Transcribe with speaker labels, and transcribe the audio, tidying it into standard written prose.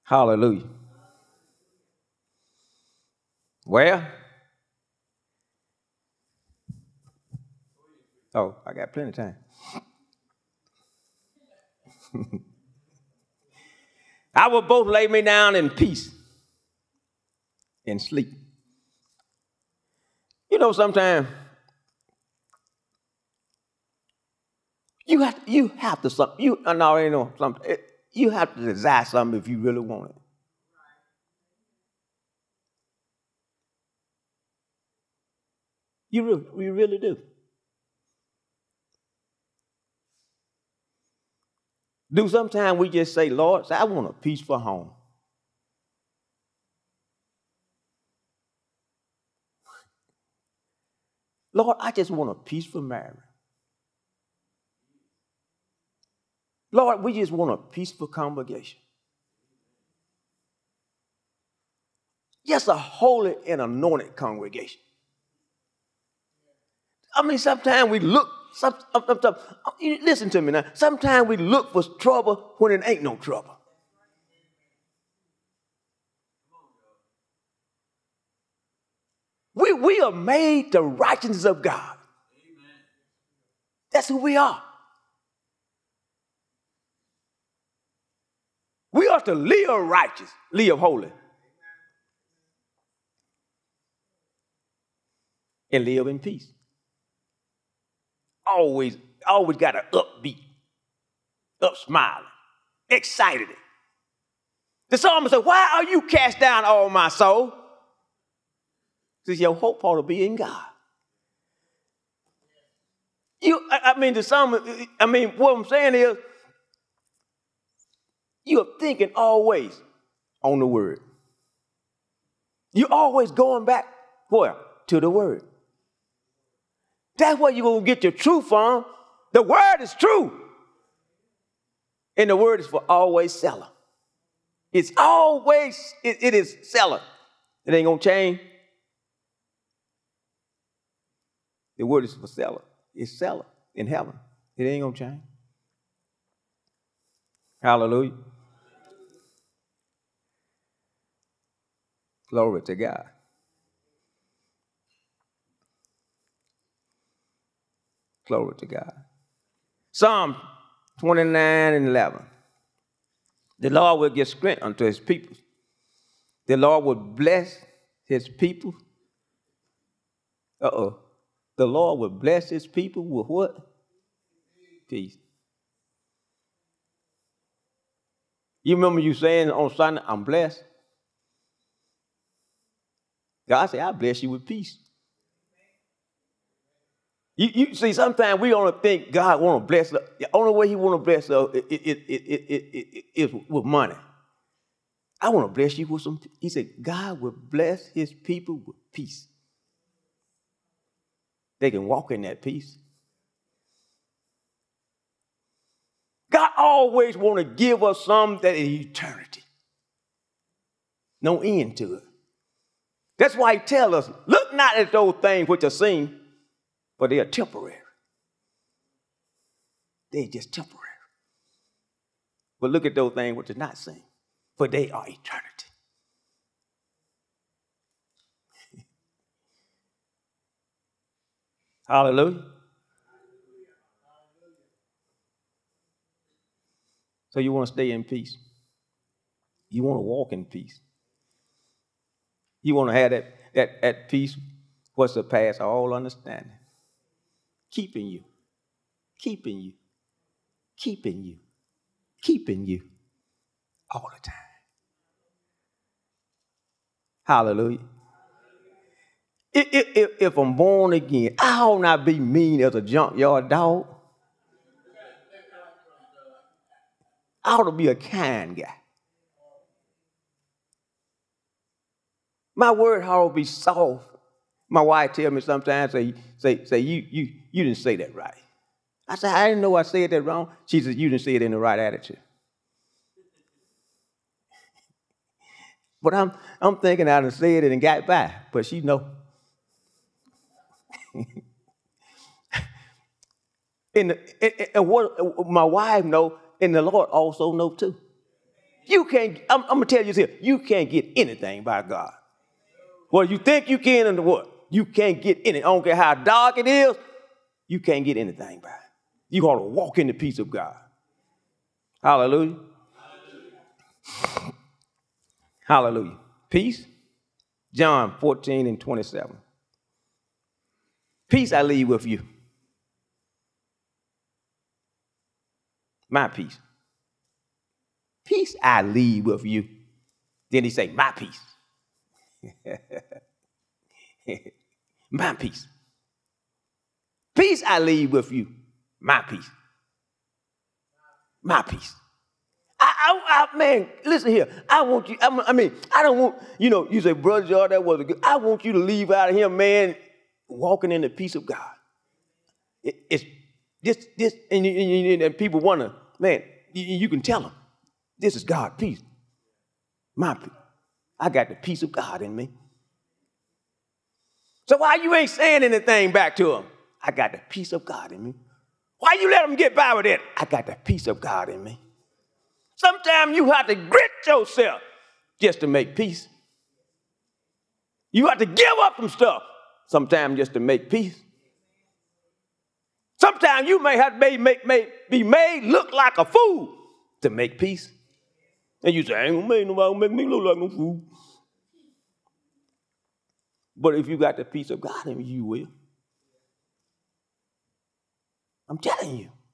Speaker 1: Hallelujah. Well, I got plenty of time. I will both lay me down in peace and sleep. Sometimes you have to something. I already know something. You have to desire something if you really want it. You really do. Do sometimes we just say, Lord, I want a peaceful home. Lord, I just want a peaceful marriage. Lord, we just want a peaceful congregation. Just a holy and anointed congregation. I mean, sometimes we look, listen to me now. Sometimes we look for trouble when it ain't no trouble. We are made the righteousness of God. That's who we are. We are to live righteous, live holy, and live in peace. Always got an upbeat, up smiling, excited. The psalmist said, why are you cast down, all my soul? Because your hope ought to be in God. The psalmist, what I'm saying is, you're thinking always on the word. You're always going back, where? To the word. That's where you're going to get your truth from. The word is true. And the word is for always seller. It's always, it is seller. It ain't going to change. The word is for seller. It's seller in heaven. It ain't going to change. Hallelujah. Glory to God. Glory to God. Psalm 29 and 11. The Lord will give strength unto his people. The Lord will bless his people. The Lord will bless his people with what? Peace. You remember you saying on Sunday, I'm blessed? God said, I bless you with peace. You see, sometimes we only think God want to bless us. The only way he want to bless us is with money. I want to bless you with some. He said, God will bless his people with peace. They can walk in that peace. God always want to give us something that is eternity. No end to it. That's why he tells us, look not at those things which are seen, but they are temporary. They're just temporary. But look at those things which are not seen, for they are eternity. Hallelujah. So you want to stay in peace. You want to walk in peace. You want to have that peace what surpasses all understanding. Keeping you, keeping you, keeping you, keeping you all the time. Hallelujah. If I'm born again, I ought not be mean as a junkyard dog. I ought to be a kind guy. My word ought to be soft. My wife tell me sometimes, say you didn't say that right. I said, I didn't know I said that wrong. She said, you didn't say it in the right attitude. But I'm thinking I done said it and got by, but she know. And what my wife know, and the Lord also know too. I'm going to tell you this here, you can't get anything by God. Well, you think you can and what? You can't get anything. I don't care how dark it is, you can't get anything by it. You ought to walk in the peace of God. Hallelujah. Hallelujah. Peace. John 14:27. Peace I leave with you. My peace. Peace I leave with you. Then he say, my peace. My peace. Peace I leave with you. My peace. My peace. Man, listen here. I want you, I don't want, you say, Brother George, that wasn't good. I want you to leave out of here, man, walking in the peace of God. It's this, and people wonder, man, you can tell them, this is God's peace. My peace. I got the peace of God in me. So why you ain't saying anything back to them? I got the peace of God in me. Why you let them get by with it? I got the peace of God in me. Sometimes you have to grit yourself just to make peace. You have to give up some stuff sometimes just to make peace. Sometimes you may have to be made look like a fool to make peace. And you say, I ain't gonna make nobody make me look like no fool. But if you got the peace of God in you, will. I'm telling you.